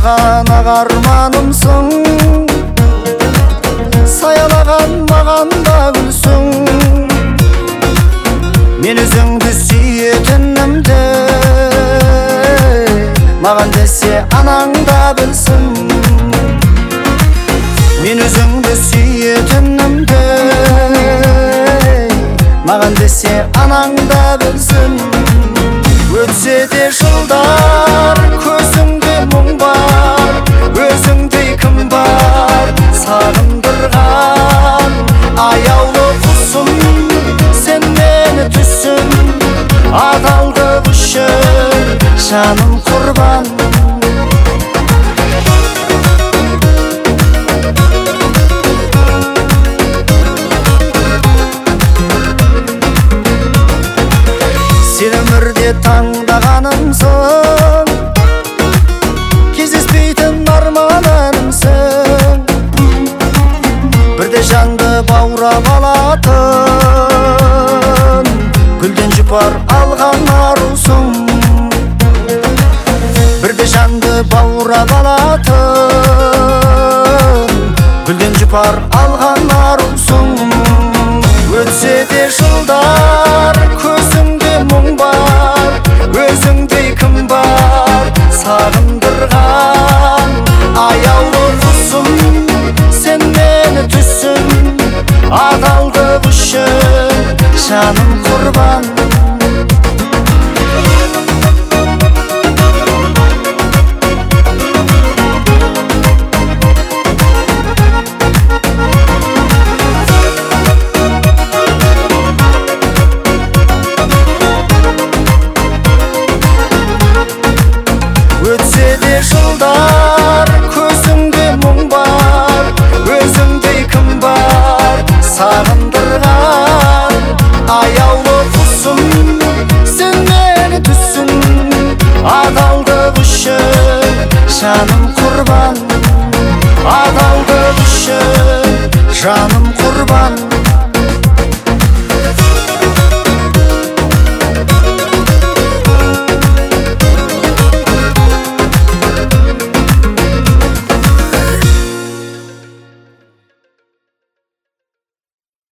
саған ақ арманымсың, саялаған маған да гүлсің. Мен өзіңді сүйетінімді маған десе анаң да білсін. Мен өзіңді сүйетінімді маған десе анаң да білсін. Өтсе де жылдар, көзіңде мұң бар, өзіңдей кім бар сағындырған аяулы құсым. Сен мені түсін, адалдық үшін жаным құрбан. Сен өмірде таңдағанымсың, кездеспейтін арманымсың. Бірде жанды баурап алатын, гүлден жұпар алған арусың. Бірде жанды баурап алатын, гүлден жұпар алған арусың. Өтсе де жылдар, көзіңде мұң бар, өзіңдей кім бар сағындырған аяулы құсым. Сен мені түсін, адалдық үшін жаным құрбан. Өтсе де жылдар, көзіңде мұң бар, өзіңдей кім бар сағындырған аяулы құсым. Сен мені түсін, адалдық үшін жаным құрбан. Адалдық үшін жаным құрбан.